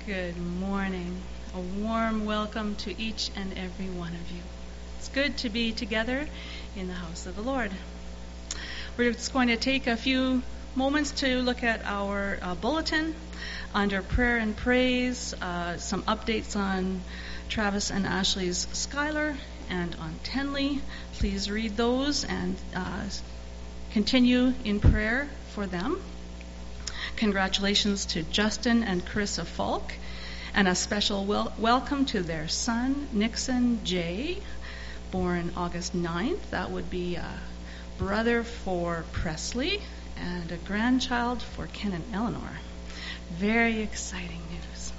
Good morning. A warm welcome to each and every one of you. It's good to be together in the house of the Lord. We're just going to take a few moments to look at our bulletin under prayer and praise, some updates on Travis and Ashley's Schuyler and on Tenley. Please read those and continue in prayer for them. Congratulations to Justin and Carissa Falk, and a special welcome to their son, Nixon J., born August 9th. That would be a brother for Presley and a grandchild for Ken and Eleanor. Very exciting news.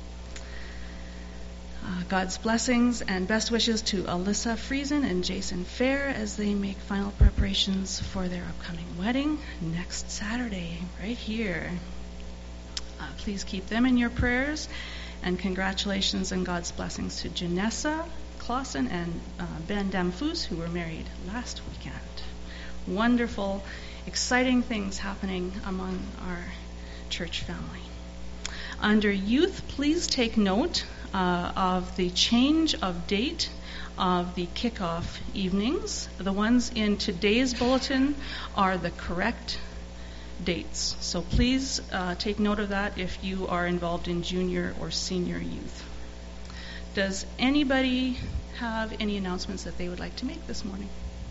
God's blessings and best wishes to Alyssa Friesen and Jason Fair as they make final preparations for their upcoming wedding next Saturday, right here. Please keep them in your prayers, and congratulations and God's blessings to Janessa Clausen and Ben Damfus, who were married last weekend. Wonderful, exciting things happening among our church family. Under youth, please take note of the change of date of the kickoff evenings. The ones in today's bulletin are the correct dates. So please take note of that if you are involved in junior or senior youth. Does anybody have any announcements that they would like to make this morning?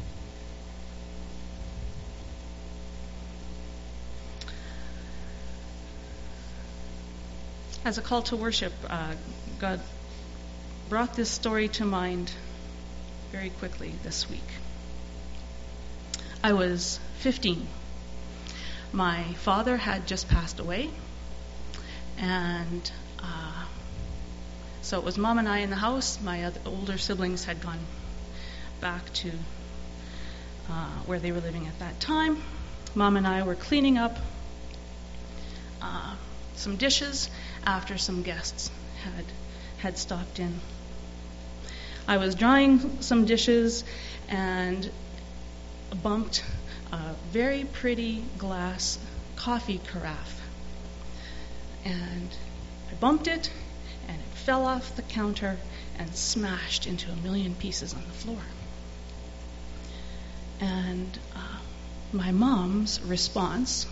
As a call to worship, God brought this story to mind very quickly this week. I was 15. My father had just passed away, and so it was Mom and I in the house. My other older siblings had gone back to where they were living at that time. Mom and I were cleaning up some dishes after some guests had stopped in. I was drying some dishes and bumped a very pretty glass coffee carafe. And I bumped it, and it fell off the counter and smashed into a million pieces on the floor. And my mom's response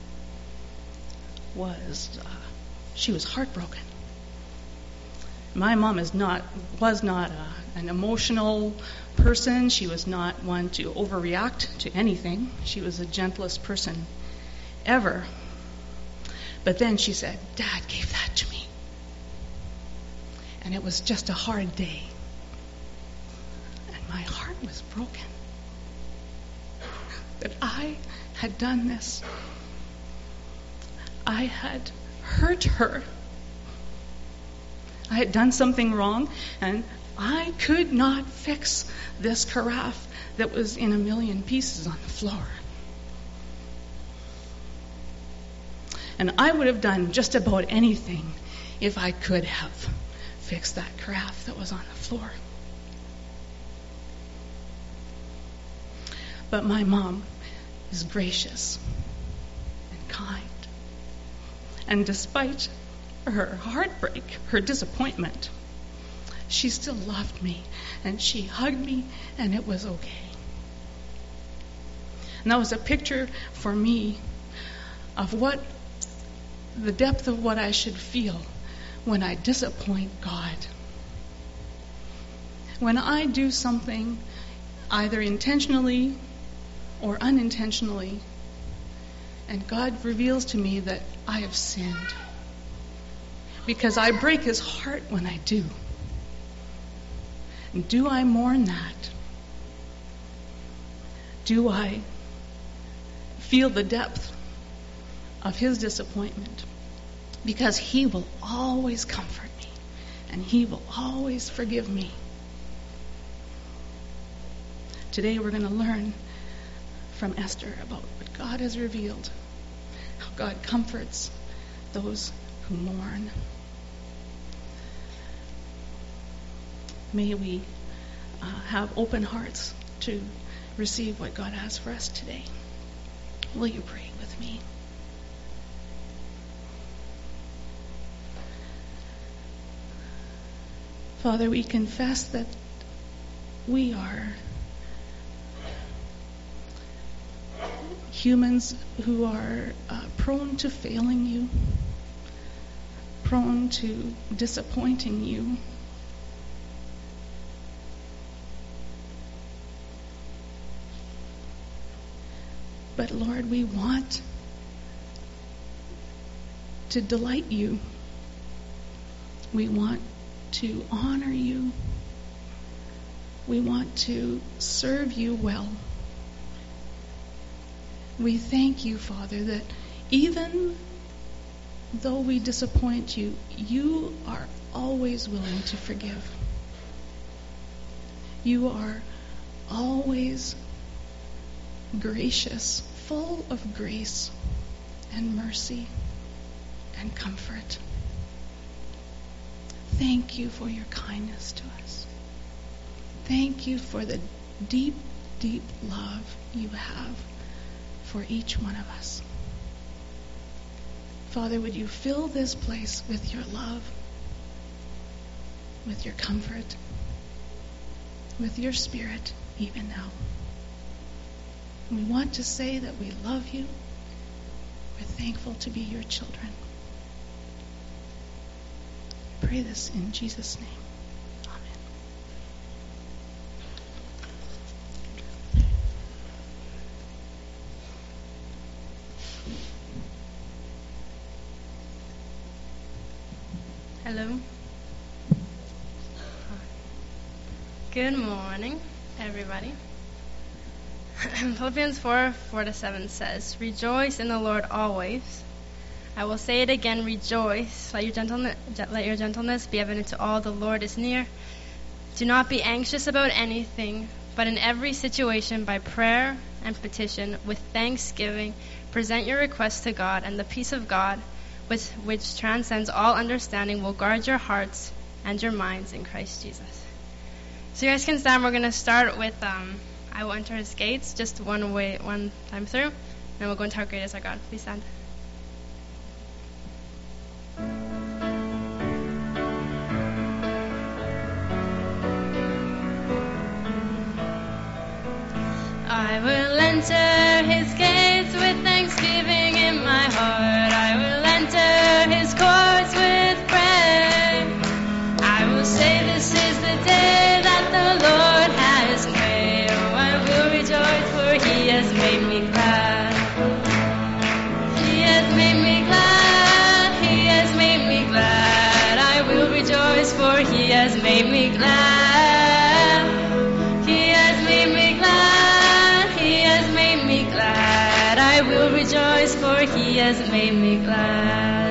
was she was heartbroken. My mom was not an emotional person. She was not one to overreact to anything. She was the gentlest person ever. But then she said, "Dad gave that to me. And it was just a hard day." And my heart was broken that I had done this. I had hurt her. I had done something wrong, and I could not fix this carafe that was in a million pieces on the floor. And I would have done just about anything if I could have fixed that carafe that was on the floor. But my mom is gracious and kind. And despite her heartbreak, her disappointment, she still loved me, and she hugged me, and it was okay. And that was a picture for me of what the depth of what I should feel when I disappoint God. When I do something either intentionally or unintentionally, and God reveals to me that I have sinned. Because I break his heart when I do. And do I mourn that? Do I feel the depth of his disappointment? Because he will always comfort me, and he will always forgive me. Today we're going to learn from Esther about what God has revealed, how God comforts those who mourn. May we have open hearts to receive what God has for us today. Will you pray with me? Father, we confess that we are humans who are prone to failing you, prone to disappointing you. But Lord, we want to delight you. We want to honor you. We want to serve you well. We thank you, Father, that even though we disappoint you, you are always willing to forgive. You are always gracious, full of grace and mercy and comfort. Thank you for your kindness to us. Thank you for the deep, deep love you have for each one of us. Father, would you fill this place with your love, with your comfort, with your Spirit, even now. We want to say that we love you. We're thankful to be your children. I pray this in Jesus' name. Hello. Good morning, everybody. Philippians 4:4-7 says, "Rejoice in the Lord always. I will say it again, rejoice. Let your gentleness be evident to all. The Lord is near. Do not be anxious about anything, but in every situation by prayer and petition with thanksgiving present your requests to God, and the peace of God, which transcends all understanding, will guard your hearts and your minds in Christ Jesus." So you guys can stand. We're going to start with I will enter his gates, just one time through, and then we'll go into how great is our God. Please stand. I will enter his gates with thanksgiving in my heart. I will enter his courts with praise. I will say this is the day that the Lord has made. Oh, I will rejoice, for he has made me glad. He has made me glad. He has made me glad. I will rejoice, for he has made me glad. He has made me glad. He has made me glad. I will rejoice, for he has made me glad.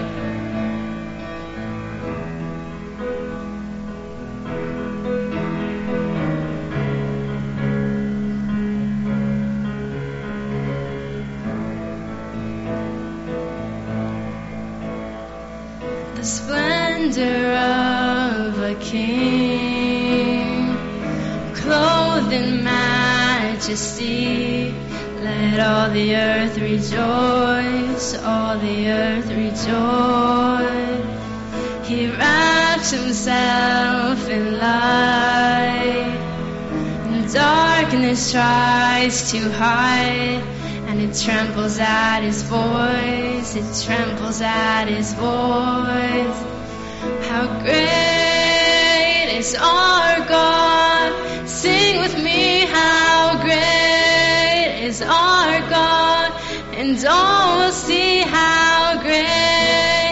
The splendor of a king, clothed in majesty. Let all the earth rejoice, all the earth rejoice. He wraps himself in light, and darkness tries to hide, and it trembles at his voice, it trembles at his voice. How great is our God! Sing with me, how great is our God, and all will see how great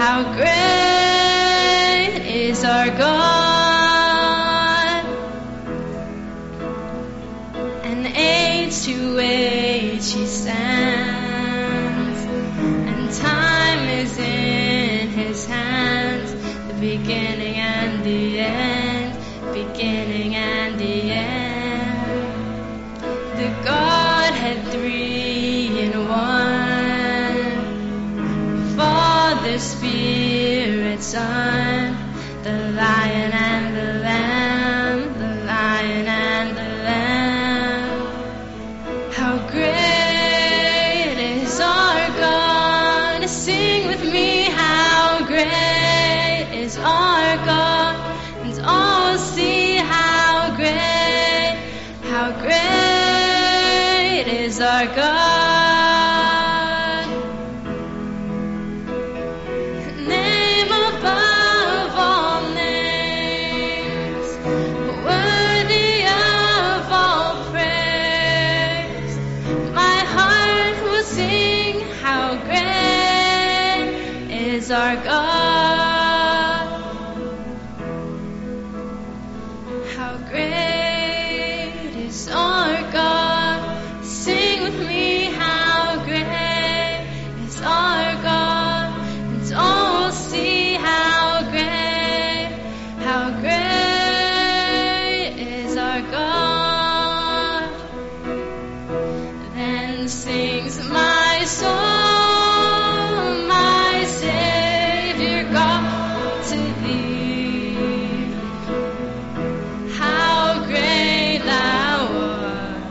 is our God. And age to age he stands, and time is in his hands, the beginning and the end, beginning and the end. The Godhead three in one, Father, Spirit, Son, the Lion and the Lamb, the Lion and the Lamb. How great is our God! Sing with me, how great is our God, and all our God. Name above all names, worthy of all praise. My heart will sing how great is our God. How great is our God. Sing with me, how great is our God. And all will see how great is our God. Then sings my soul, my Savior God, to thee. How great thou art,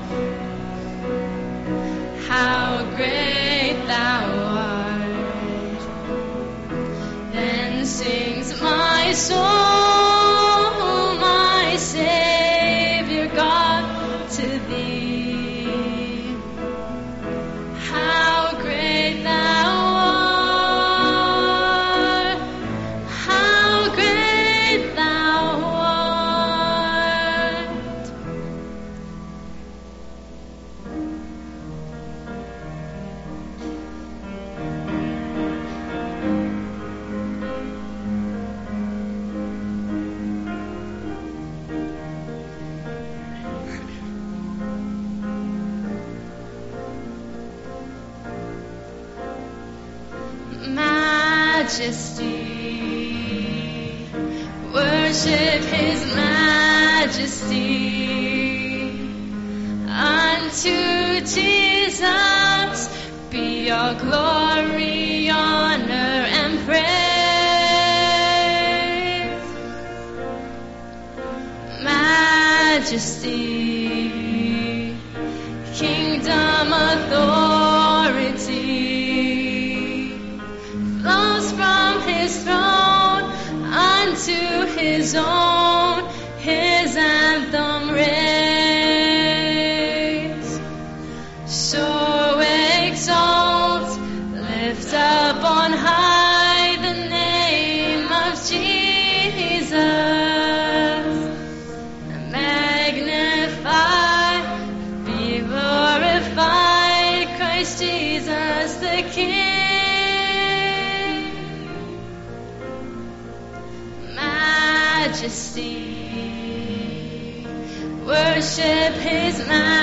how great thou art. Then sings my soul, my Savior God, to thee. How great thou art, how great thou art. Majesty, worship his majesty. Unto Jesus be all glory, honor, and praise. Majesty, kingdom, authority flows from his throne unto his own, his anthem raise. So exalt, lift up on high the name of Jesus. Magnify, be glorified, Christ Jesus the King. Majesty, worship his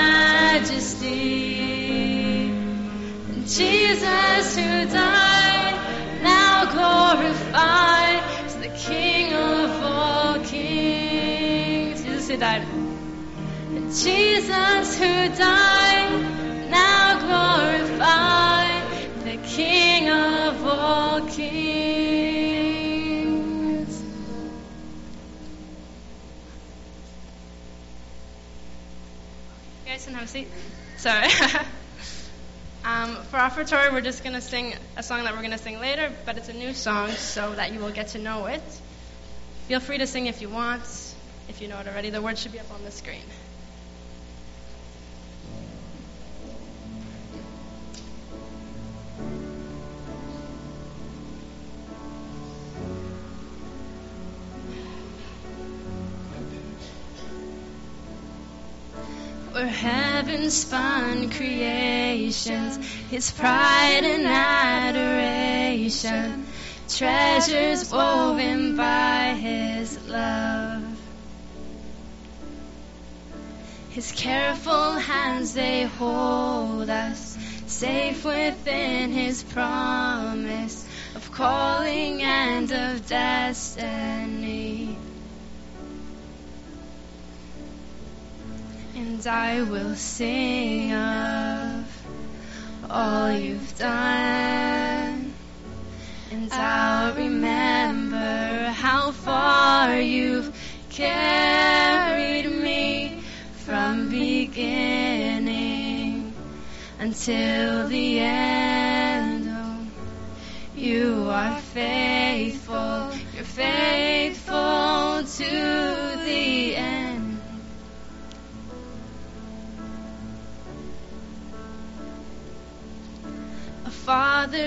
majesty. Jesus who died, now glorified, is the King of all kings. Jesus who died. Jesus who died, now glorified, the King of all kings. You guys can have a seat. Sorry. For offertory, we're just going to sing a song that we're going to sing later, but it's a new song so that you will get to know it. Feel free to sing if you want. If you know it already, the words should be up on the screen. We're heaven's spun creations, his pride and adoration, treasures woven by his love. His careful hands, they hold us safe within his promise of calling and of destiny. And I will sing of all you've done, and I'll remember how far you've carried me from beginning until the end. Oh, you are faithful, you're faithful to the end.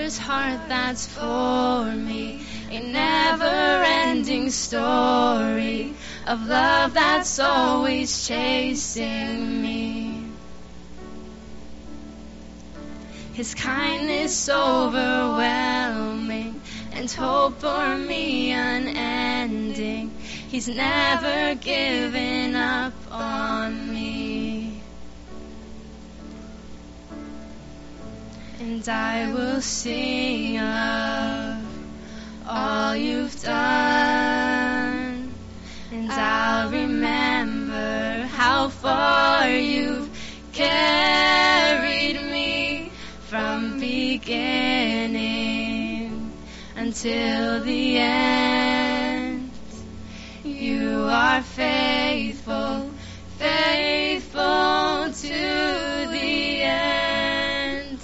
Father's heart that's for me, a never-ending story of love that's always chasing me. His kindness overwhelming and hope for me unending. He's never given up on me. And I will sing of all you've done, and I'll remember how far you've carried me from beginning until the end. You are faithful, faithful to the end.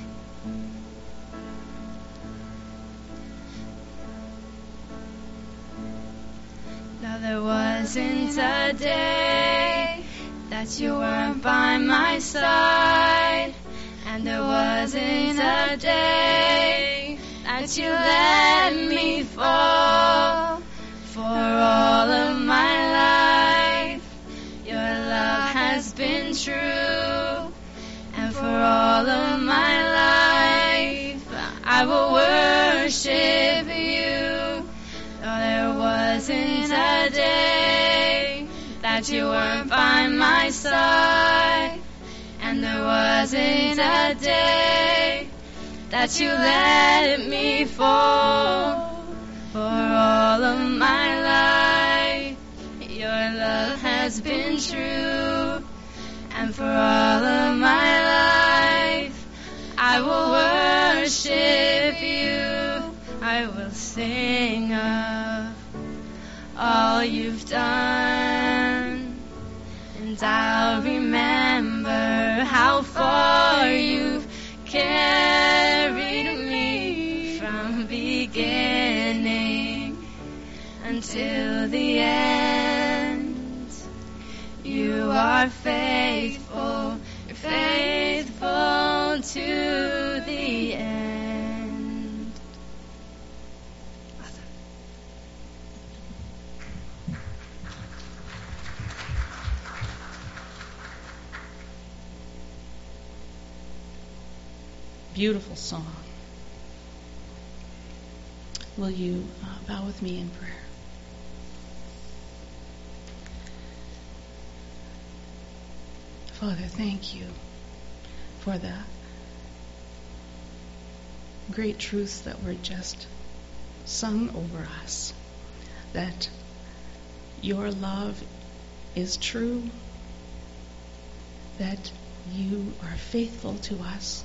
Now there wasn't a day that you weren't by my side, and there wasn't a day that you let me fall. For all of my life, your love has been true, and for all of my life, I will worship you. Though there wasn't a day that you weren't by my side, and there wasn't a day that you let me fall. For all of my life, your love has been true, and for all of my life, I will worship you. I will sing of all you've done, and I'll remember how far you've carried me from beginning until the end. You are faithful, you're faithful to the end. Awesome. Beautiful song. Will you bow with me in prayer? Father, thank you for the great truths that were just sung over us, that your love is true, that you are faithful to us,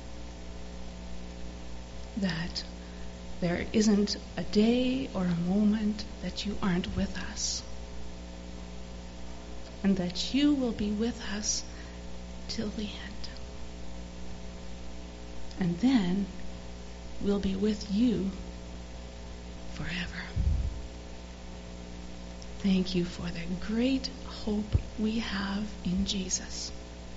that there isn't a day or a moment that you aren't with us, and that you will be with us till the end. And then we'll be with you forever. Thank you for the great hope we have in Jesus.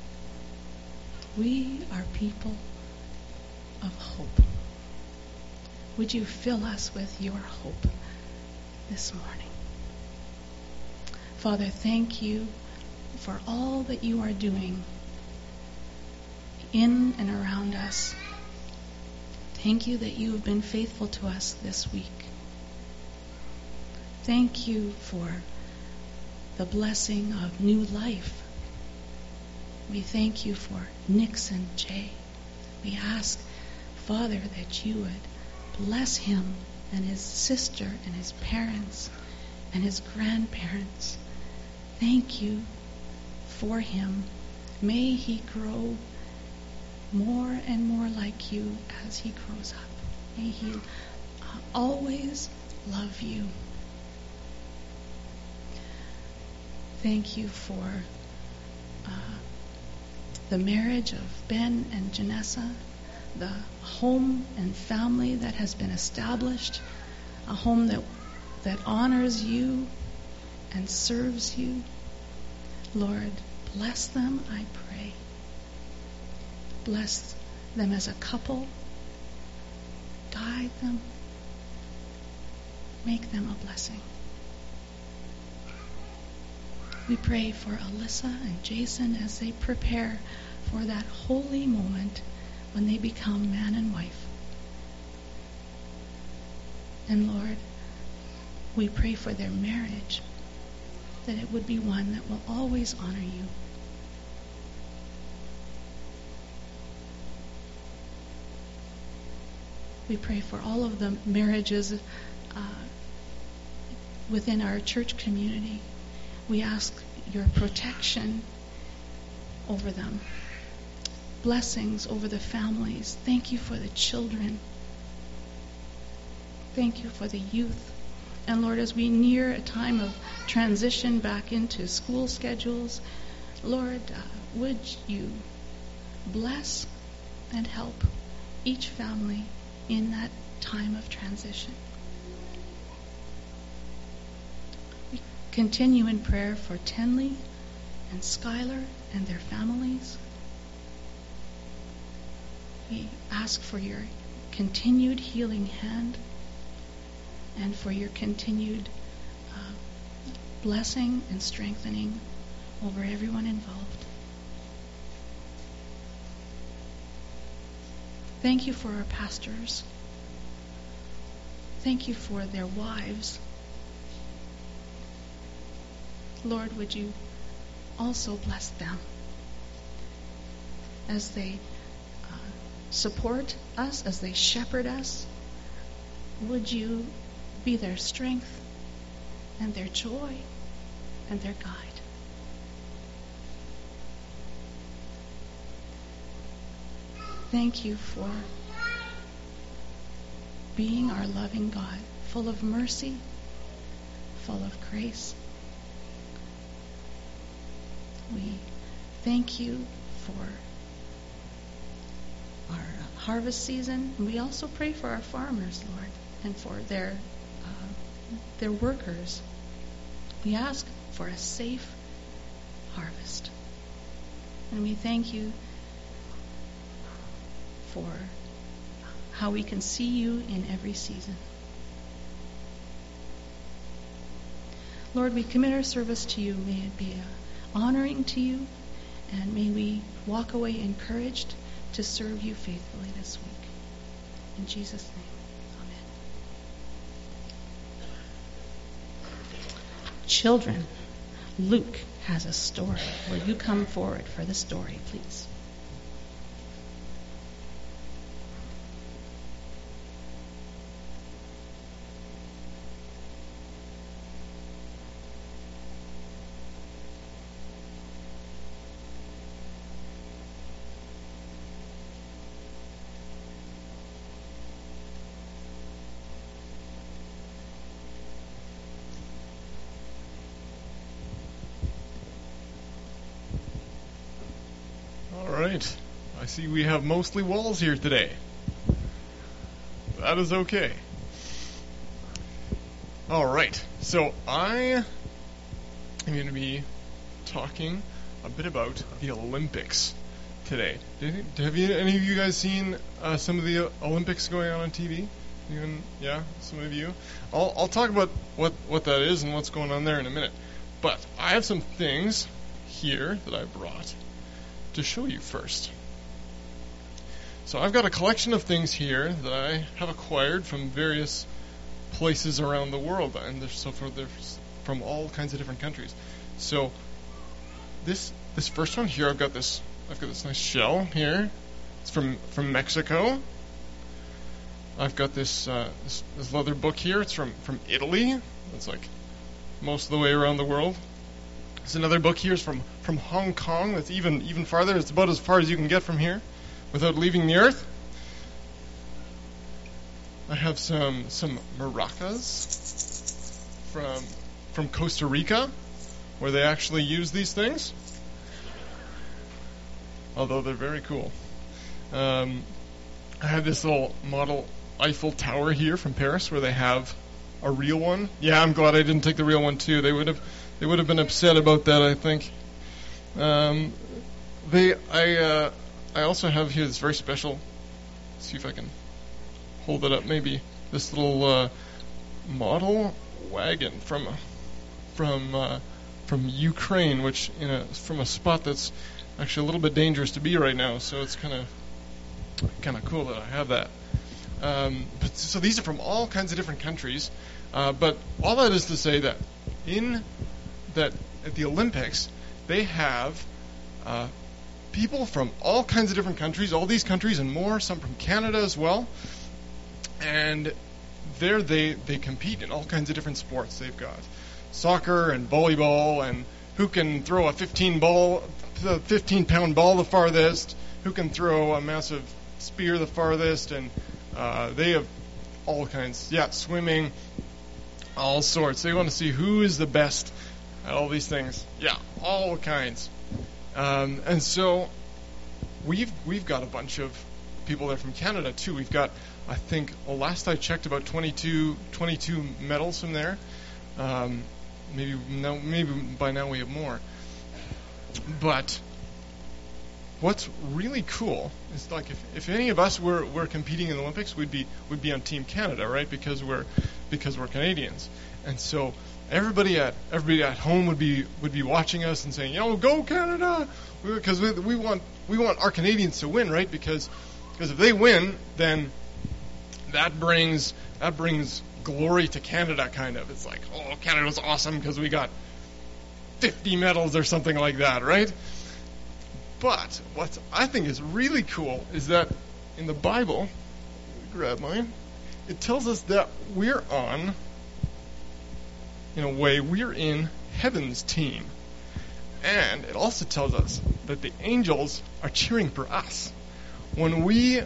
We are people of hope. Would you fill us with your hope this morning? Father, thank you for all that you are doing in and around us. Thank you that you have been faithful to us this week. Thank you for the blessing of new life. We thank you for Nixon J. We ask, Father, that you would bless him and his sister and his parents and his grandparents. Thank you for him. May he grow more and more like you as he grows up. May he always love you. Thank you for the marriage of Ben and Janessa, the home and family that has been established, a home that honors you and serves you. Lord, bless them, I pray. Bless them as a couple. guide them, make them a blessing. We pray for Alyssa and Jason as they prepare for that holy moment when they become man and wife. And Lord, we pray for their marriage, that it would be one that will always honor you. We pray for all of the marriages within our church community. We ask your protection over them, blessings over the families. Thank you for the children. Thank you for the youth. And Lord, as we near a time of transition back into school schedules, Lord, would you bless and help each family in that time of transition. We continue in prayer for Tenley and Skylar and their families. We ask for your continued healing hand and for your continued blessing and strengthening over everyone involved. Thank you for our pastors. Thank you for their wives. Lord, would you also bless them as they support us, as they shepherd us. Would you be their strength and their joy and their guide. Thank you for being our loving God, full of mercy, full of grace. We thank you for our harvest season. And we also pray for our farmers, Lord, and for their workers. We ask for a safe harvest. And we thank you for how we can see you in every season. Lord, we commit our service to you. May it be honoring to you, and may we walk away encouraged to serve you faithfully this week. In Jesus' name, amen. Children, Luke has a story. Will you come forward for the story, please? Alright, I see we have mostly walls here today. That is okay. Alright, so I am going to be talking a bit about the Olympics today. Have any of you guys seen some of the Olympics going on TV? Yeah, some of you. I'll talk about what that is and what's going on there in a minute. But I have some things here that I brought to show you first. So I've got a collection of things here that I have acquired from various places around the world, and they're from all kinds of different countries. So this first one here, I've got this nice shell here. It's from Mexico. I've got this leather book here. It's from Italy. It's like most of the way around the world. There's another book here. It's from Hong Kong. That's even farther. It's about as far as you can get from here without leaving the earth. I have some maracas from Costa Rica, where they actually use these things. Although they're very cool. I have this little model Eiffel Tower here from Paris, where they have a real one. Yeah, I'm glad I didn't take the real one too. They would have been upset about that, I think. I also have here this very special. Let's see if I can hold it up maybe. This little model wagon from Ukraine, which from a spot that's actually a little bit dangerous to be right now. So it's kind of cool that I have that. So these are from all kinds of different countries. But all that is to say that at the Olympics they have people from all kinds of different countries, all these countries and more, some from Canada as well. And there they compete in all kinds of different sports. They've got soccer and volleyball, and who can throw a 15-pound ball the farthest, who can throw a massive spear the farthest, and they have all kinds. Yeah, swimming, all sorts. They want to see who is the best at all these things. Yeah, all kinds. And so we've got a bunch of people there from Canada too. We've got, I think, last I checked, about 22 medals from there. Maybe by now we have more. But what's really cool is, like, if any of us were competing in the Olympics, we'd be on Team Canada, right? Because we're Canadians. And so everybody at home would be watching us and saying, go Canada, because we want our Canadians to win, right? Because if they win, then that brings glory to Canada, kind of. It's like, oh, Canada's awesome because we got 50 medals or something like that, right? But what I think is really cool is that in the Bible, grab mine, it tells us that we're in heaven's team. And it also tells us that the angels are cheering for us. When we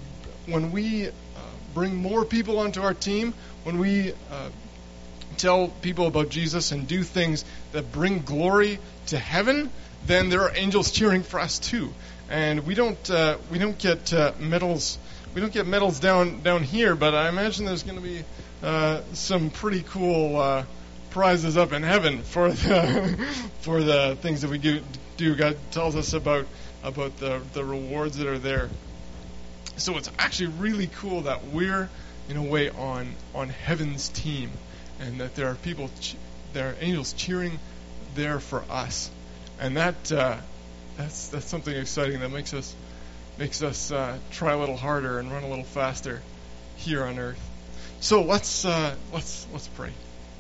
bring more people onto our team, when we tell people about Jesus and do things that bring glory to heaven, then there are angels cheering for us too. And we don't get medals. We don't get medals down here, but I imagine there's going to be some pretty cool prizes up in heaven for the things that we do. God tells us about the rewards that are there. So it's actually really cool that we're, in a way, on heaven's team, and that there are people, there are angels cheering there for us, and that's something exciting that makes us try a little harder and run a little faster here on earth. So let's pray.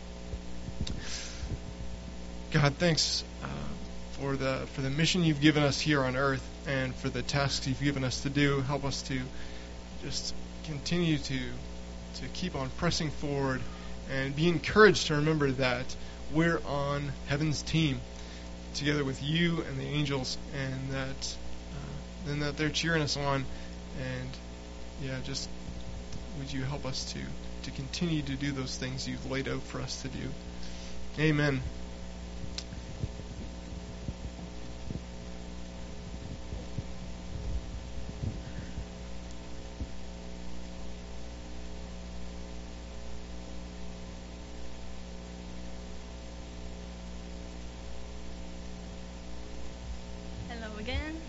God, thanks for the mission you've given us here on earth, and for the tasks you've given us to do. Help us to just continue to keep on pressing forward, and be encouraged to remember that we're on heaven's team together with you and the angels, and that they're cheering us on. And just would you help us to continue to do those things you've laid out for us to do. Amen. Again.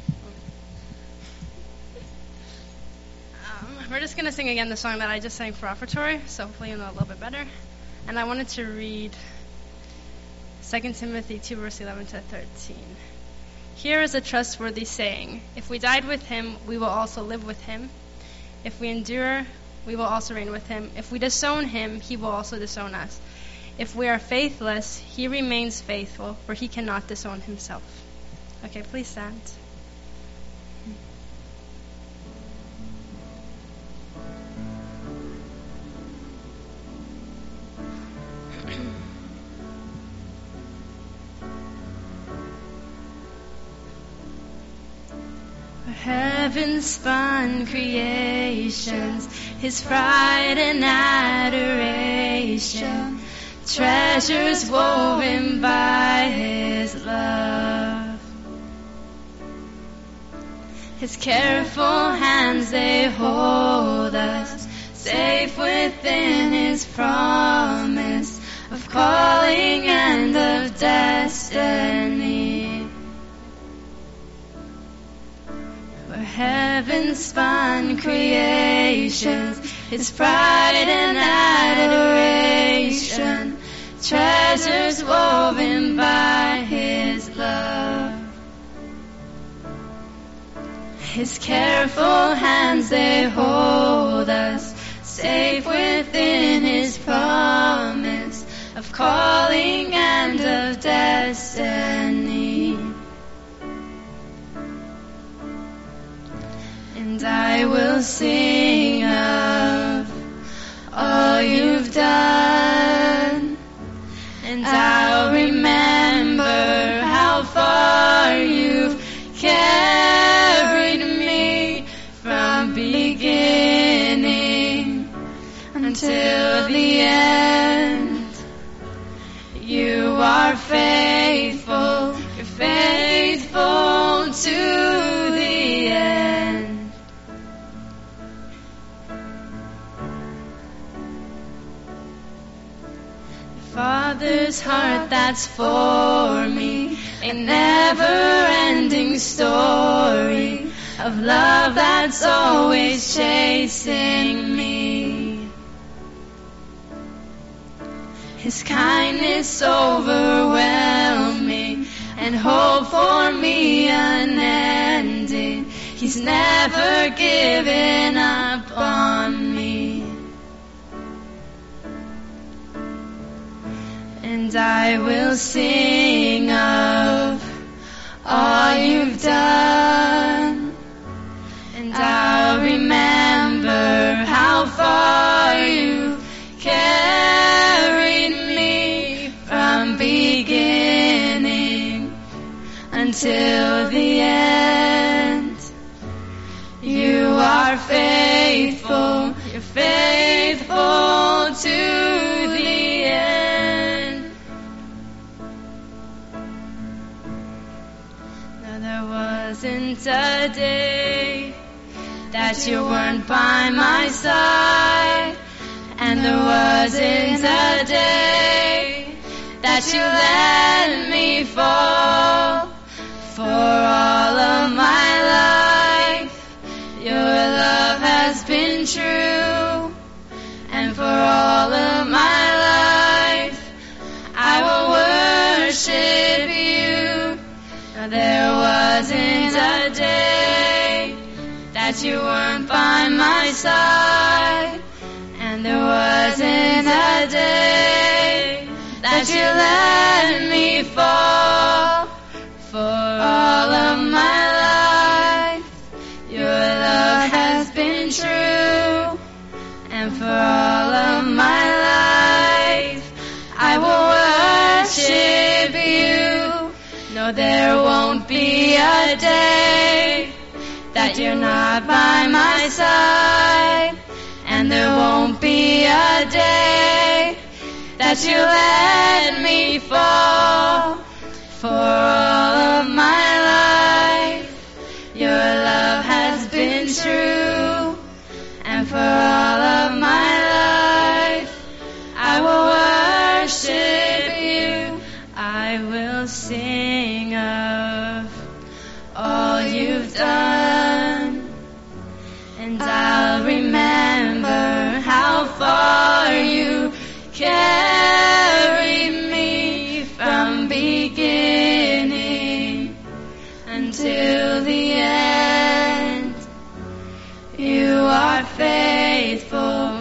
We're just going to sing again the song that I just sang for offertory, so hopefully you'll know a little bit better. And I wanted to read 2 Timothy 2, verse 11 to 13. Here is a trustworthy saying: if we died with him, we will also live with him. If we endure, we will also reign with him. If we disown him, he will also disown us. If we are faithless, he remains faithful, for he cannot disown himself. Okay, please stand. Heaven spun creations, his pride and adoration, treasures woven by his love. His careful hands, they hold us, safe within his promise of calling and of destiny. We're heaven-spun creations, His pride and adoration, treasures woven by His love. His careful hands, they hold us safe within His promise of calling and of destiny. And I will sing of all You've done, and I'll remember how far You've carried me from beginning until the end. You are faithful, You're faithful to the end. Father's heart, that's for me, a never-ending story of love that's always chasing me. His kindness overwhelming and hope for me unending. He's never given up on me. And I will sing of all You've done, and I'll remember how far You've carried me from beginning until the end. You are faithful, You're faithful to the end. Now there wasn't a day that You weren't by my side, and there wasn't a day that You let me fall. For all of my life, Your love has been true, and for all of my life, I will worship You. Now there wasn't a day that You weren't by my side, and there wasn't a day that You let me fall. For all of my life, Your love has been true, and for all of my life, I will worship You. No, there won't be a day that You're not by my side, and there won't be a day that You let me fall. For all of my life, Your love has been true, and for all of my life, I will worship You. I will sing of all You've done, and I'll remember how far You carried me from beginning until the end. You are faithful,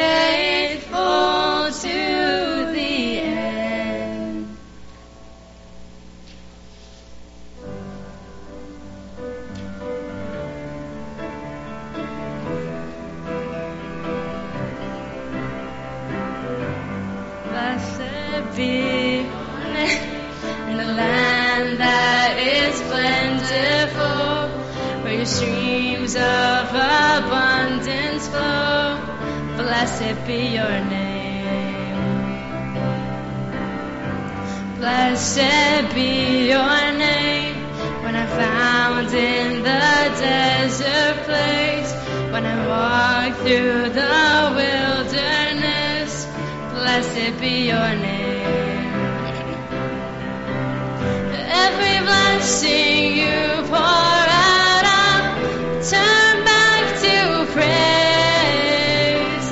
faithful to the end. Blessed be in the land that is plentiful, where Your streams of abundance flow. Blessed be Your name. Blessed be Your name. When I'm found in the desert place, when I walk through the wilderness, blessed be Your name. Every blessing You pour out, I'll turn back to praise.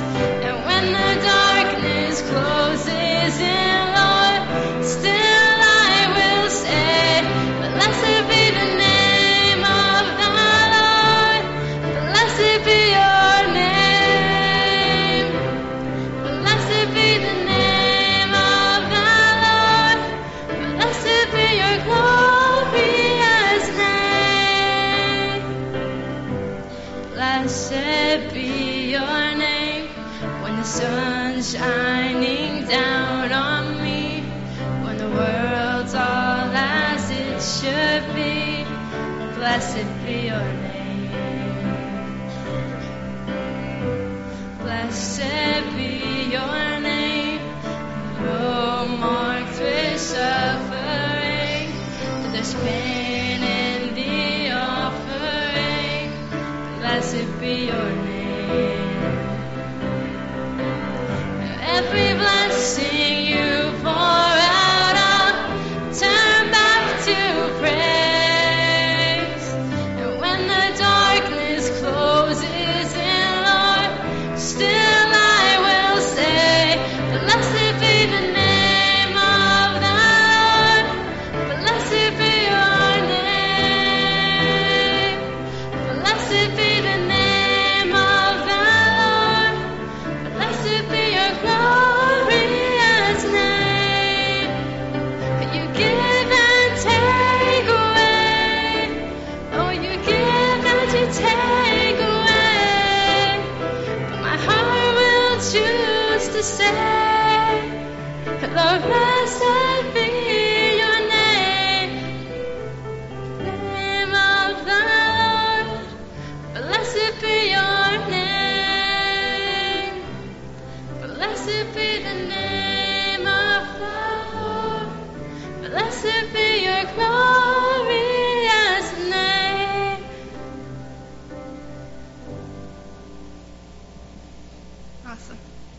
blessed be your name. Blessed be your name. You're marked with suffering, but there's pain in the offering. Blessed be your name. Every blessing you pour out, I'll turn back to praise. And when the darkness closes in, Lord, still I will say, blessed be the name of the Lord. Blessed be your name. Blessed be the name of the Lord. Blessed be your glorious name. You give and take away. Oh, you give and you take away. But my heart will choose to say, Lord, blessed be your name. Name of the Lord. Blessed be your name. Blessed be the name of the Lord. Blessed be your glorious name. Awesome.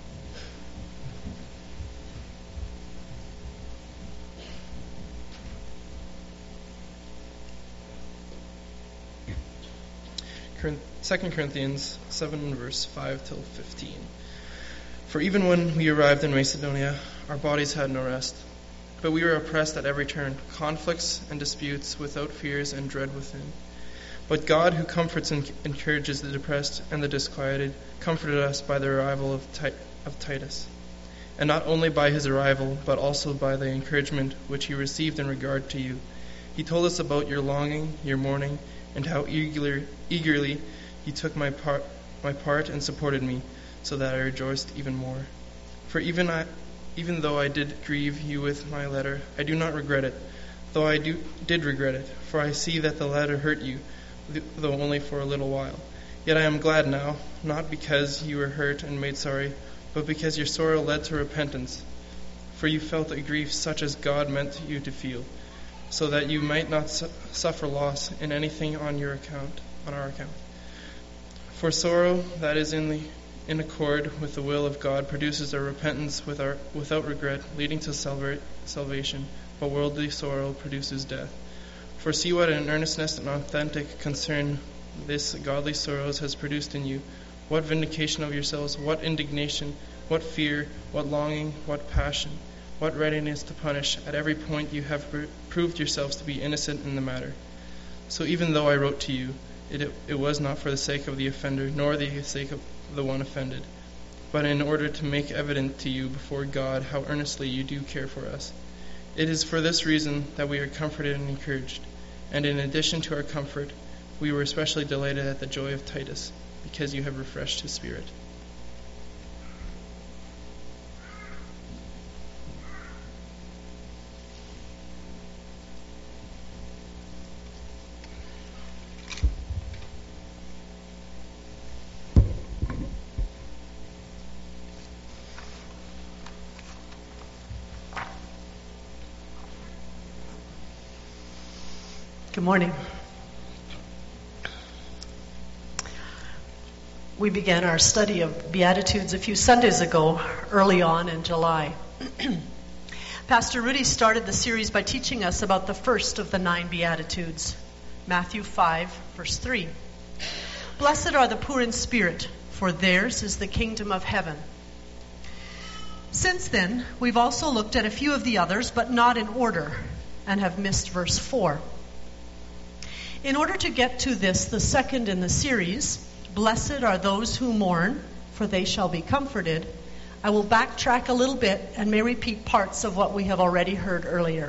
Second Corinthians 7, verse 5 till 15. For even when we arrived in Macedonia, our bodies had no rest, but we were oppressed at every turn, conflicts and disputes, without fears and dread within. But God, who comforts and encourages the depressed and the disquieted, comforted us by the arrival of Titus. And not only by his arrival, but also by the encouragement which he received in regard to you. He told us about your longing, your mourning, and how eagerly he took my part and supported me, so that I rejoiced even more. For even though I did grieve you with my letter, I do not regret it, though I did regret it, for I see that the letter hurt you, though only for a little while. Yet I am glad now, not because you were hurt and made sorry, but because your sorrow led to repentance. For you felt a grief such as God meant you to feel, so that you might not suffer loss in anything on our account. For sorrow that is in accord with the will of God produces a repentance without regret, leading to salvation, but worldly sorrow produces death. For see what an earnestness and authentic concern this godly sorrows has produced in you. What vindication of yourselves, what indignation, what fear, what longing, what passion, what readiness to punish. At every point you have proved yourselves to be innocent in the matter. So even though I wrote to you, it was not for the sake of the offender, nor the sake of the one offended, but in order to make evident to you before God how earnestly you do care for us. It is for this reason that we are comforted and encouraged, and in addition to our comfort, we were especially delighted at the joy of Titus, because you have refreshed his spirit. Good morning. We began our study of Beatitudes a few Sundays ago, early on in July. Pastor Rudy started the series by teaching us about the first of the 9 Beatitudes, Matthew 5, verse 3. Blessed are the poor in spirit, for theirs is the kingdom of heaven. Since then, we've also looked at a few of the others, but not in order, and have missed verse 4. In order to get to this, the second in the series, blessed are those who mourn, for they shall be comforted, I will backtrack a little bit and may repeat parts of what we have already heard earlier.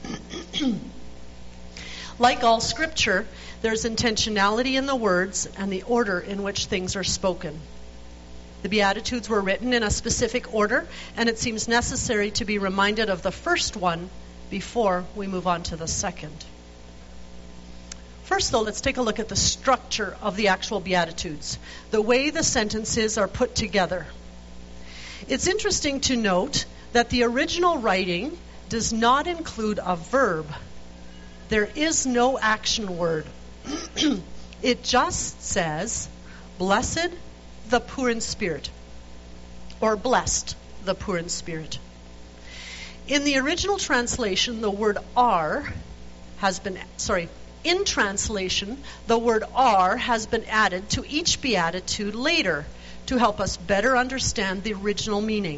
Like all scripture, there's intentionality in the words and the order in which things are spoken. The Beatitudes were written in a specific order, and it seems necessary to be reminded of the first one before we move on to the second. First, though, let's take a look at the structure of the actual Beatitudes, the way the sentences are put together. It's interesting to note that the original writing does not include a verb. There is no action word. It just says, blessed the poor in spirit, or blessed the poor in spirit. In the original translation, the word are has been, in translation, the word are has been added to each beatitude later to help us better understand the original meaning.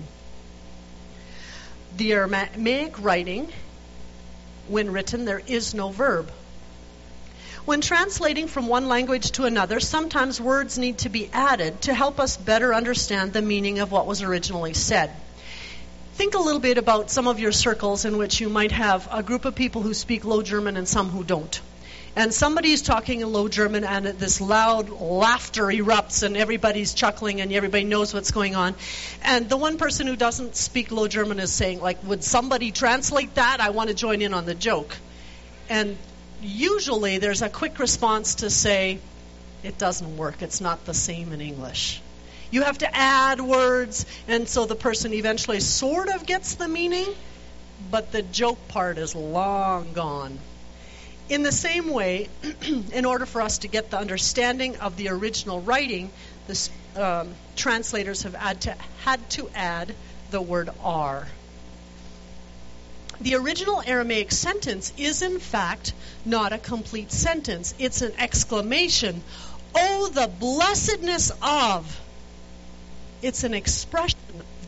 The Aramaic writing, when written, there is no verb. When translating from one language to another, sometimes words need to be added to help us better understand the meaning of what was originally said. Think a little bit about some of your circles in which you might have a group of people who speak Low German and some who don't. And somebody's talking in Low German and this loud laughter erupts and everybody's chuckling and everybody knows what's going on. And the one person who doesn't speak Low German is saying, like, would somebody translate that? I want to join in on the joke. And usually there's a quick response to say, it doesn't work. It's not the same in English. You have to add words, and so the person eventually sort of gets the meaning, but the joke part is long gone. In the same way, in order for us to get the understanding of the original writing, the translators have had to add the word are. The original Aramaic sentence is, in fact, not a complete sentence. It's an exclamation. Oh, the blessedness of. It's an expression.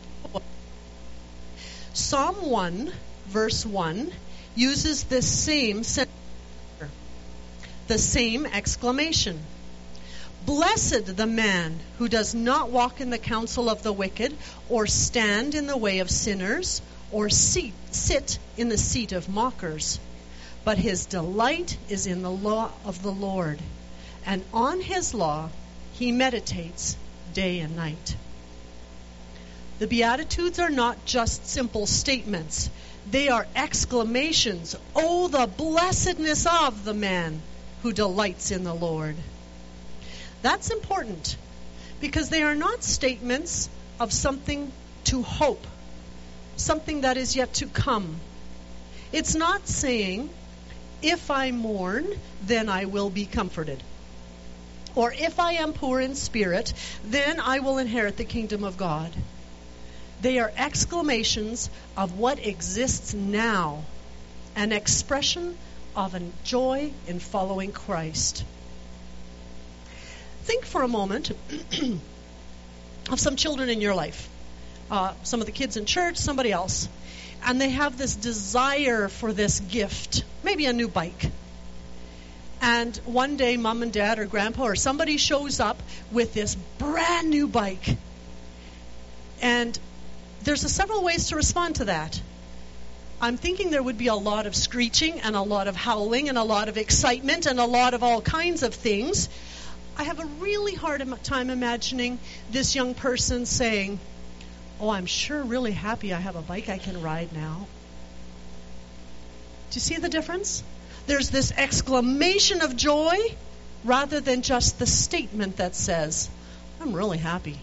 Psalm 1, verse 1, uses this same sentence, the same exclamation. Blessed the man who does not walk in the counsel of the wicked, or stand in the way of sinners, or sit in the seat of mockers. But his delight is in the law of the Lord, and on his law he meditates day and night. The Beatitudes are not just simple statements. They are exclamations. Oh, the blessedness of the man who delights in the Lord. That's important because they are not statements of something to hope, something that is yet to come. It's not saying, if I mourn, then I will be comforted. Or if I am poor in spirit, then I will inherit the kingdom of God. They are exclamations of what exists now, an expression of a joy in following Christ. Think for a moment of some children in your life, some of the kids in church, somebody else, and they have this desire for this gift, maybe a new bike. And one day mom and dad or grandpa or somebody shows up with this brand new bike. And there's several ways to respond to that. I'm thinking there would be a lot of screeching and a lot of howling and a lot of excitement and a lot of all kinds of things. I have a really hard time imagining this young person saying, oh, I'm sure really happy I have a bike I can ride now. Do you see the difference? There's this exclamation of joy rather than just the statement that says, I'm really happy.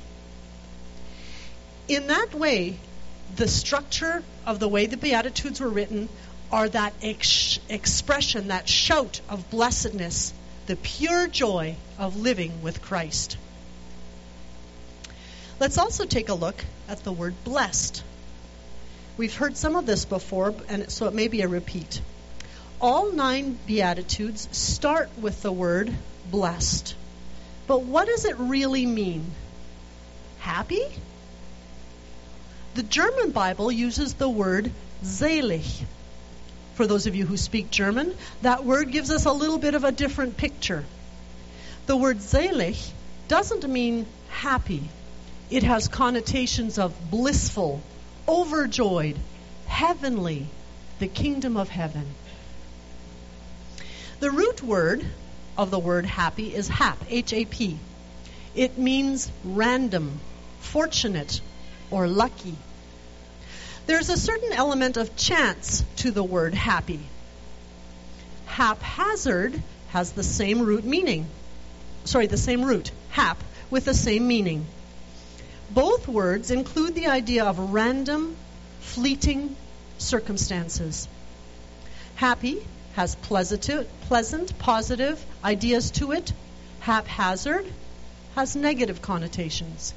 In that way, the structure of the way the Beatitudes were written are that expression, that shout of blessedness, the pure joy of living with Christ. Let's also take a look at the word blessed. We've heard some of this before, and so it may be a repeat. All 9 Beatitudes start with the word blessed. But what does it really mean? Happy? The German Bible uses the word selig. For those of you who speak German, that word gives us a little bit of a different picture. The word selig doesn't mean happy. It has connotations of blissful, overjoyed, heavenly, the kingdom of heaven. The root word of the word happy is hap, H-A-P. It means random, fortunate, or lucky. There's a certain element of chance to the word happy. Haphazard has the same root meaning. The same root, hap, with the same meaning. Both words include the idea of random, fleeting circumstances. Happy has pleasant, positive ideas to it. Haphazard has negative connotations.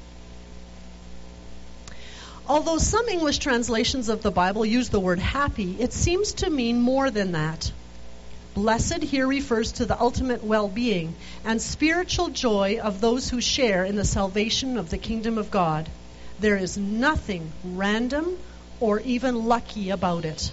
Although some English translations of the Bible use the word happy, it seems to mean more than that. Blessed here refers to the ultimate well-being and spiritual joy of those who share in the salvation of the kingdom of God. There is nothing random or even lucky about it.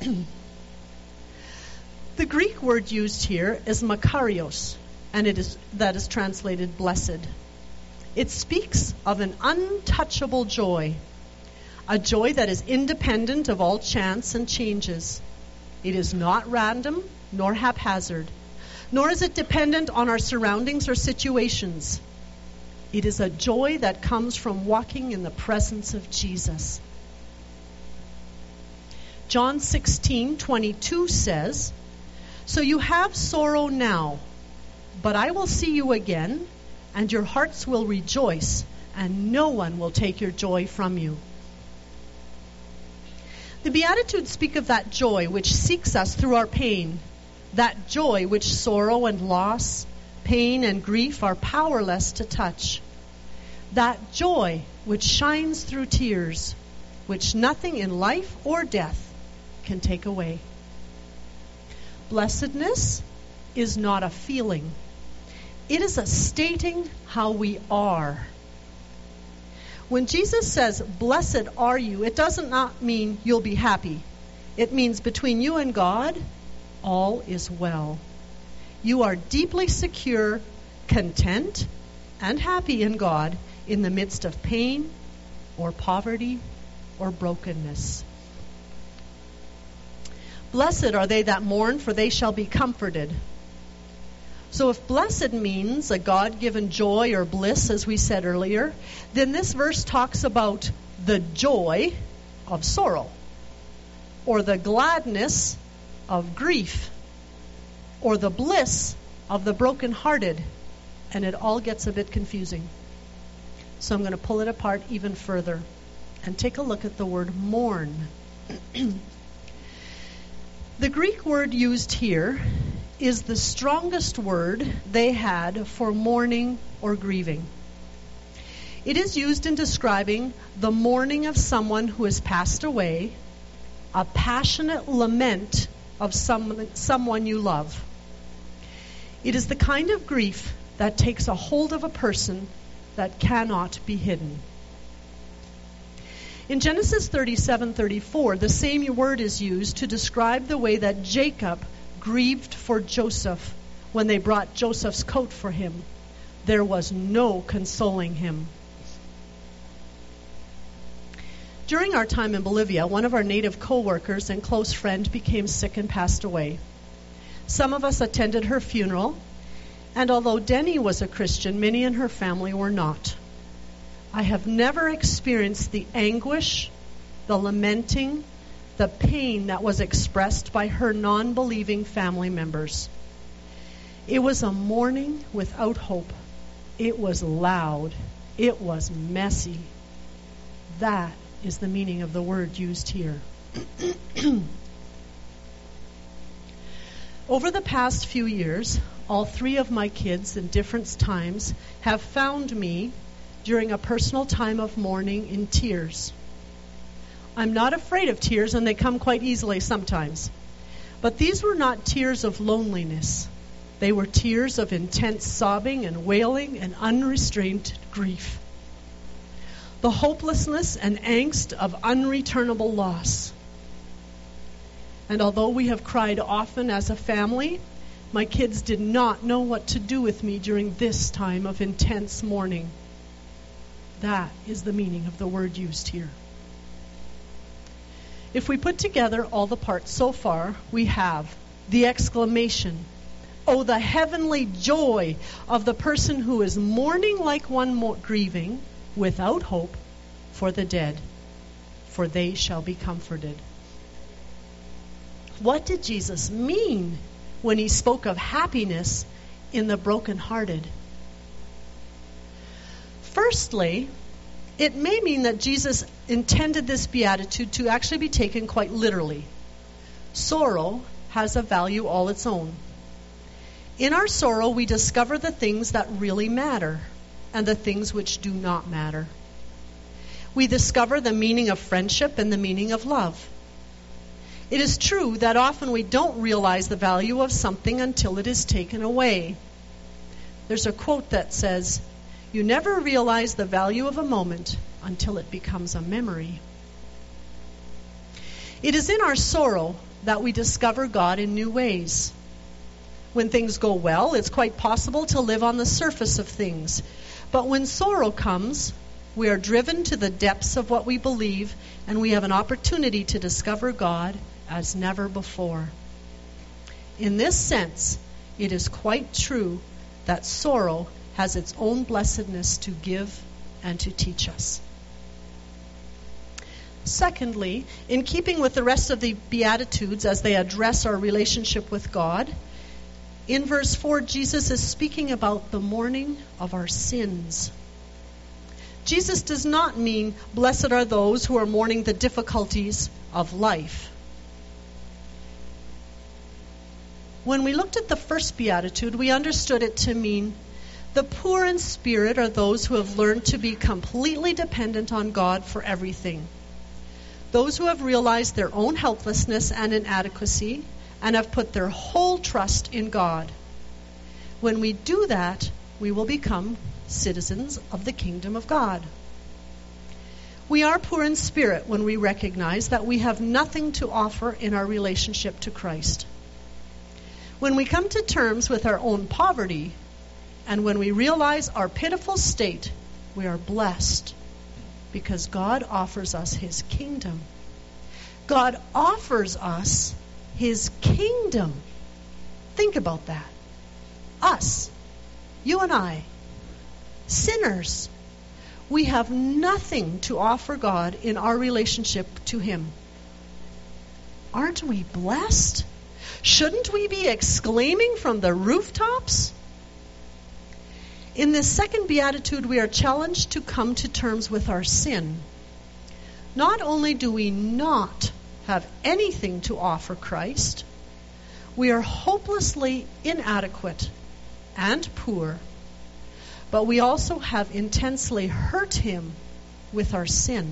The Greek word used here is makarios, and that is translated blessed. It speaks of an untouchable joy, a joy that is independent of all chance and changes. It is not random nor haphazard, nor is it dependent on our surroundings or situations. It is a joy that comes from walking in the presence of Jesus. John 16:22 says, "So you have sorrow now, but I will see you again, and your hearts will rejoice, and no one will take your joy from you." The Beatitudes speak of that joy which seeks us through our pain, that joy which sorrow and loss, pain and grief are powerless to touch, that joy which shines through tears, which nothing in life or death can take away. Blessedness is not a feeling. It is a stating how we are. When Jesus says, "Blessed are you," it does not mean you'll be happy. It means between you and God, all is well. You are deeply secure, content, and happy in God in the midst of pain or poverty or brokenness. Blessed are they that mourn, for they shall be comforted. So if blessed means a God-given joy or bliss, as we said earlier, then this verse talks about the joy of sorrow, or the gladness of grief, or the bliss of the brokenhearted, and it all gets a bit confusing. So I'm going to pull it apart even further and take a look at the word mourn. The Greek word used here is the strongest word they had for mourning or grieving. It is used in describing the mourning of someone who has passed away, a passionate lament of someone you love. It is the kind of grief that takes a hold of a person that cannot be hidden. In Genesis 37:34, the same word is used to describe the way that Jacob grieved for Joseph when they brought Joseph's coat for him. There was no consoling him. During our time in Bolivia, one of our native co-workers and close friend became sick and passed away. Some of us attended her funeral, and although Denny was a Christian, many in her family were not. I have never experienced the anguish, the lamenting, the pain that was expressed by her non-believing family members. It was a mourning without hope. It was loud. It was messy. That is the meaning of the word used here. Over the past few years, all three of my kids in different times have found me during a personal time of mourning in tears. I'm not afraid of tears, and they come quite easily sometimes. But these were not tears of loneliness. They were tears of intense sobbing and wailing and unrestrained grief. The hopelessness and angst of unreturnable loss. And although we have cried often as a family, my kids did not know what to do with me during this time of intense mourning. That is the meaning of the word used here. If we put together all the parts so far, we have the exclamation, "Oh, the heavenly joy of the person who is mourning like one grieving, without hope, for the dead, for they shall be comforted." What did Jesus mean when he spoke of happiness in the brokenhearted. Firstly, it may mean that Jesus intended this beatitude to actually be taken quite literally. Sorrow has a value all its own. In our sorrow, we discover the things that really matter and the things which do not matter. We discover the meaning of friendship and the meaning of love. It is true that often we don't realize the value of something until it is taken away. There's a quote that says, "You never realize the value of a moment until it becomes a memory." It is in our sorrow that we discover God in new ways. When things go well, it's quite possible to live on the surface of things. But when sorrow comes, we are driven to the depths of what we believe, and we have an opportunity to discover God as never before. In this sense, it is quite true that sorrow has its own blessedness to give and to teach us. Secondly, in keeping with the rest of the Beatitudes as they address our relationship with God, in verse 4, Jesus is speaking about the mourning of our sins. Jesus does not mean, blessed are those who are mourning the difficulties of life. When we looked at the first Beatitude, we understood it to mean, the poor in spirit are those who have learned to be completely dependent on God for everything. Those who have realized their own helplessness and inadequacy and have put their whole trust in God. When we do that, we will become citizens of the kingdom of God. We are poor in spirit when we recognize that we have nothing to offer in our relationship to Christ. When we come to terms with our own poverty, and when we realize our pitiful state, we are blessed because God offers us his kingdom. God offers us his kingdom. Think about that. Us, you and I, sinners, we have nothing to offer God in our relationship to him. Aren't we blessed? Shouldn't we be exclaiming from the rooftops? In this second beatitude, we are challenged to come to terms with our sin. Not only do we not have anything to offer Christ, we are hopelessly inadequate and poor, but we also have intensely hurt him with our sin.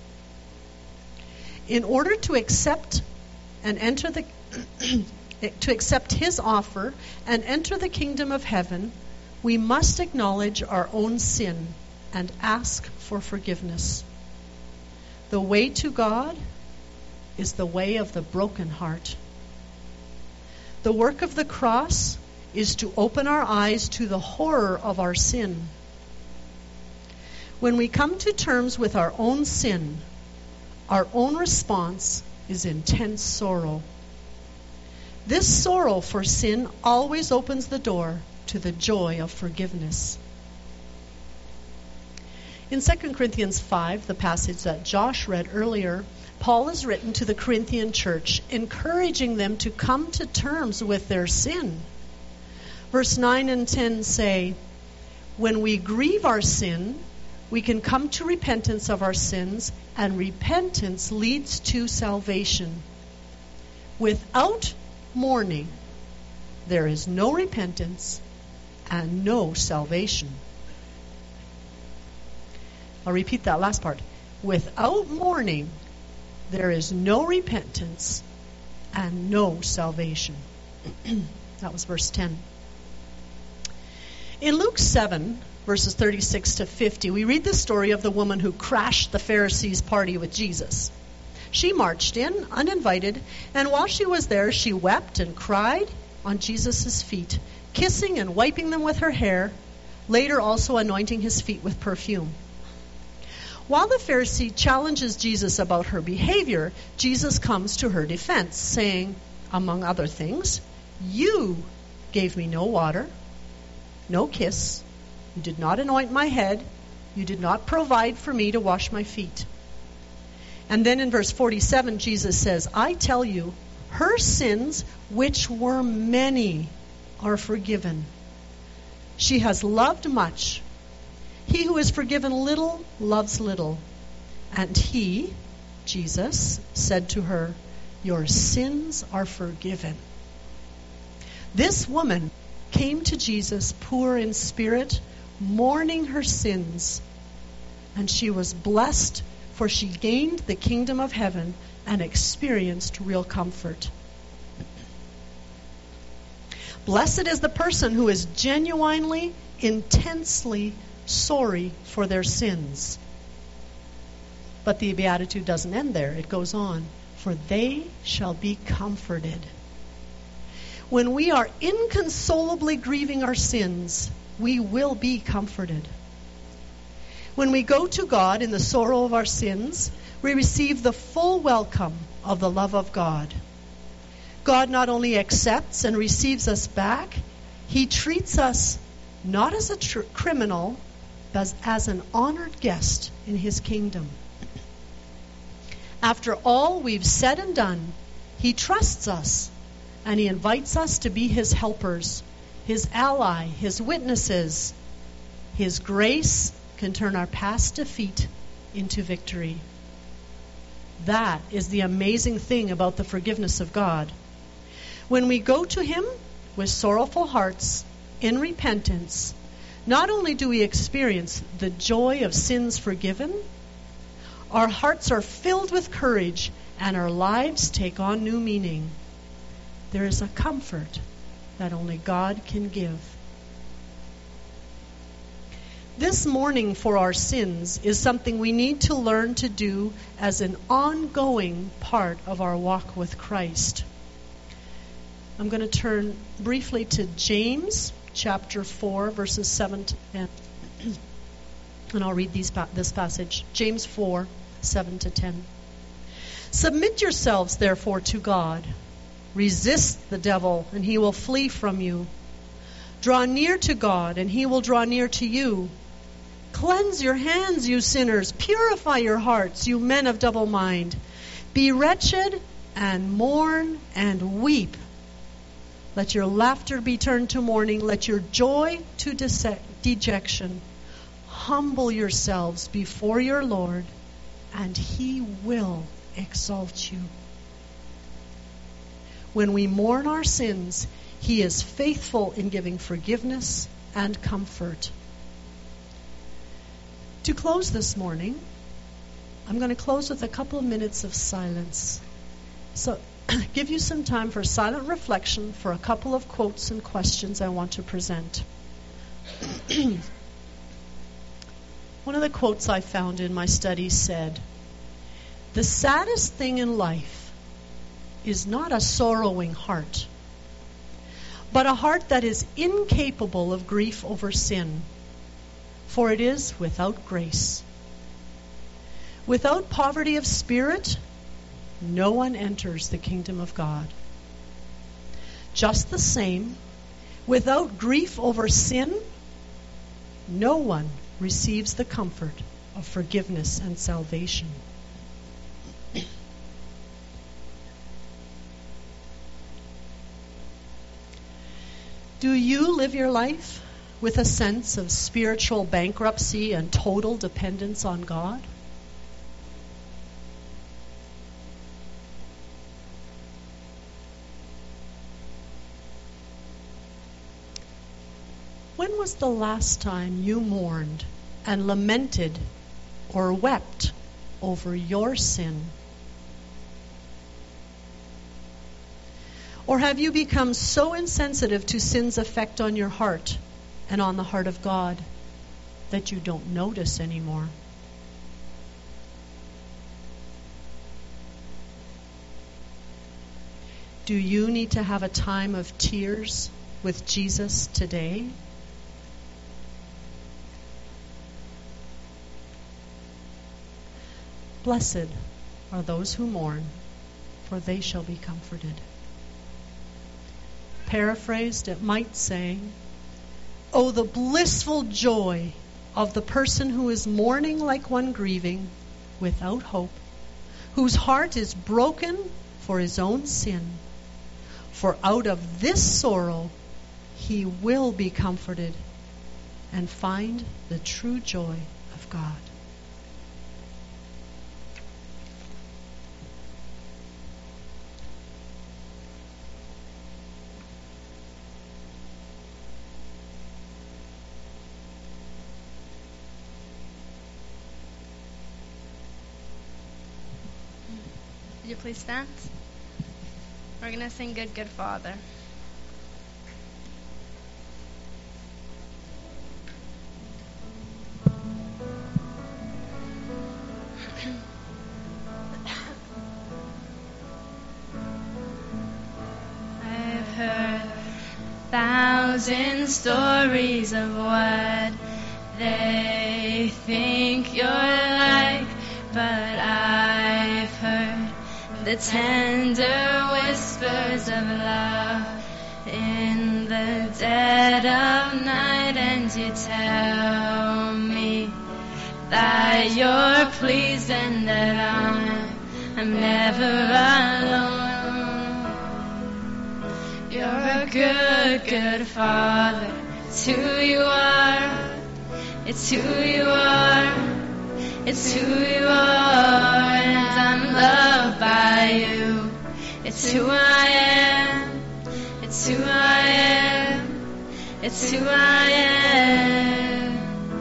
In order to accept and enter to accept his offer and enter the kingdom of heaven, we must acknowledge our own sin and ask for forgiveness. The way to God is the way of the broken heart. The work of the cross is to open our eyes to the horror of our sin. When we come to terms with our own sin, our own response is intense sorrow. This sorrow for sin always opens the door to the joy of forgiveness. In 2 Corinthians 5, the passage that Josh read earlier, Paul has written to the Corinthian church, encouraging them to come to terms with their sin. Verse 9 and 10 say, when we grieve our sin, we can come to repentance of our sins, and repentance leads to salvation. Without mourning, there is no repentance and no salvation. I'll repeat that last part. Without mourning, there is no repentance and no salvation. That was verse 10. In Luke 7, verses 36 to 50, we read the story of the woman who crashed the Pharisees' party with Jesus. She marched in, uninvited, and while she was there, she wept and cried on Jesus' feet, kissing and wiping them with her hair, later also anointing his feet with perfume. While the Pharisee challenges Jesus about her behavior, Jesus comes to her defense, saying, among other things, you gave me no water, no kiss, you did not anoint my head, you did not provide for me to wash my feet. And then in verse 47, Jesus says, I tell you, Her sins, which were many, are forgiven. She has loved much. He who is forgiven little loves little. And he, Jesus, said to her, your sins are forgiven. This woman came to Jesus poor in spirit, mourning her sins. And she was blessed, for she gained the kingdom of heaven and experienced real comfort. Blessed is the person who is genuinely, intensely sorry for their sins. But the beatitude doesn't end there. It goes on. For they shall be comforted. When we are inconsolably grieving our sins, we will be comforted. When we go to God in the sorrow of our sins, we receive the full welcome of the love of God. God not only accepts and receives us back, He treats us not as a criminal, but as an honored guest in His kingdom. After all we've said and done, He trusts us, and He invites us to be His helpers, His ally, His witnesses. His grace can turn our past defeat into victory. That is the amazing thing about the forgiveness of God. When we go to Him with sorrowful hearts, in repentance, not only do we experience the joy of sins forgiven, our hearts are filled with courage and our lives take on new meaning. There is a comfort that only God can give. This mourning for our sins is something we need to learn to do as an ongoing part of our walk with Christ. I'm going to turn briefly to James chapter 4, verses 7 to 10. And I'll read this passage. James 4, 7 to 10. Submit yourselves, therefore, to God. Resist the devil, and he will flee from you. Draw near to God, and he will draw near to you. Cleanse your hands, you sinners. Purify your hearts, you men of double mind. Be wretched and mourn and weep. Let your laughter be turned to mourning. Let your joy to dejection. Humble yourselves before your Lord, and He will exalt you. When we mourn our sins, He is faithful in giving forgiveness and comfort. To close this morning, I'm going to close with a couple of minutes of silence. So, give you some time for silent reflection for a couple of quotes and questions I want to present. One of the quotes I found in my studies said, "The saddest thing in life is not a sorrowing heart, but a heart that is incapable of grief over sin, for it is without grace. Without poverty of spirit, no one enters the kingdom of God. Just the same, without grief over sin, no one receives the comfort of forgiveness and salvation." Do you live your life with a sense of spiritual bankruptcy and total dependence on God? When was the last time you mourned and lamented or wept over your sin? Or have you become so insensitive to sin's effect on your heart and on the heart of God that you don't notice anymore? Do you need to have a time of tears with Jesus today? Blessed are those who mourn, for they shall be comforted. Paraphrased, it might say, "Oh, the blissful joy of the person who is mourning like one grieving, without hope, whose heart is broken for his own sin, For out of this sorrow he will be comforted and find the true joy of God. Would you please stand? We're going to sing Good, Good Father. I've heard 1,000 stories of what they think you're like, but I've heard the tender whispers of love in the dead of night, and you tell me that you're pleased and that I'm never alone. You're a good, good Father. It's who you are. It's who you are. It's who you are, and I'm loved by you. It's who I am. It's who I am. It's who I am.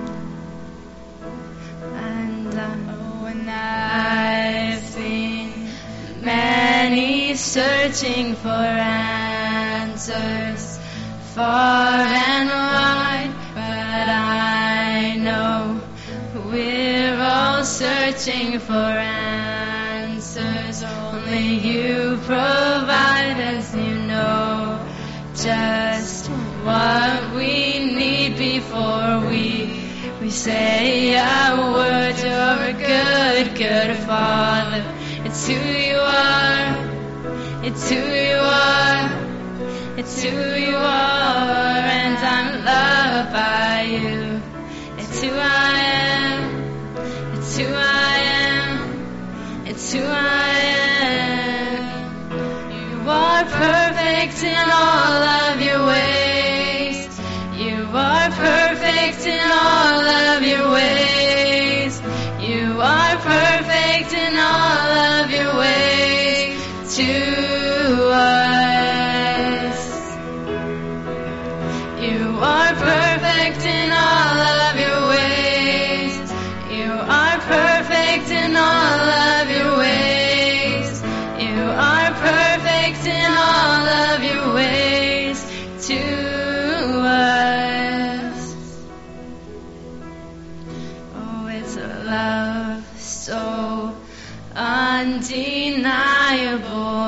And I've seen many searching for answers far and wide, but I know we're all searching for answers. Only you provide us. You know just what we need before we say a word. You're a good, good Father. It's who you are. It's who you are. It's who you are, and I'm loved by you. It's who I am. It's who I am. It's who I am. You are perfect in all of your ways. You are perfect in all of your ways. You are perfect in all of your ways to us. You are perfect in all of your ways. You are perfect in all of your ways. You are perfect in all of your ways to us. Oh, it's a love so undeniable.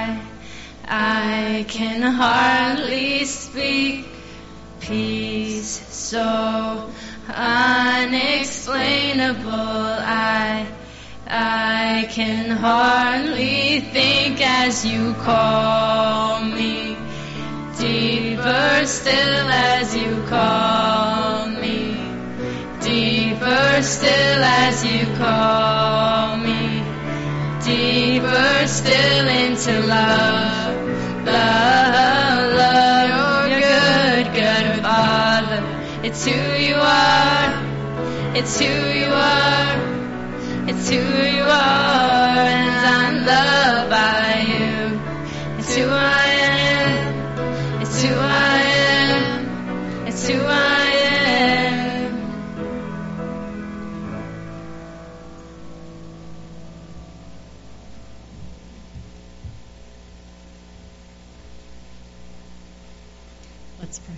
I can hardly speak. Peace so unexplainable. I can hardly think as you call me. Deeper still as you call me. Deeper still as you call me. Deeper still into love. Love, love. You're good, good Father. It's who you are. It's who you are. It's who you are, and I'm loved by you. It's who I am. It's who I am. It's who I am. Let's pray.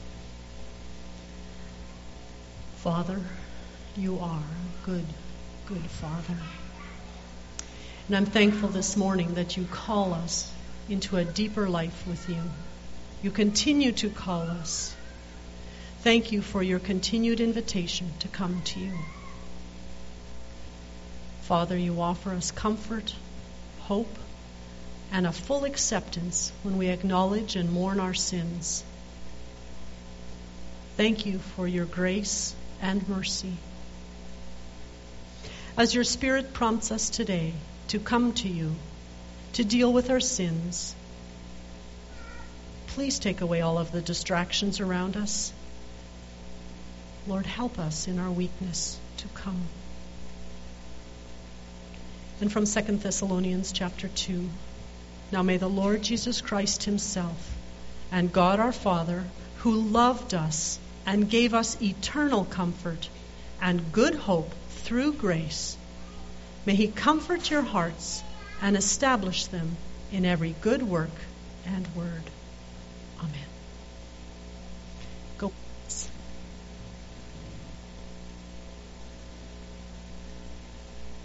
Father, you are a good, good Father. And I'm thankful this morning that you call us into a deeper life with you. You continue to call us. Thank you for your continued invitation to come to you. Father, you offer us comfort, hope, and a full acceptance when we acknowledge and mourn our sins. Thank you for your grace and mercy. As your Spirit prompts us today to come to you, to deal with our sins, please take away all of the distractions around us. Lord, help us in our weakness to come. And from 2 Thessalonians chapter 2, now may the Lord Jesus Christ himself and God our Father, who loved us and gave us eternal comfort and good hope through grace, may he comfort your hearts and establish them in every good work and word. Amen.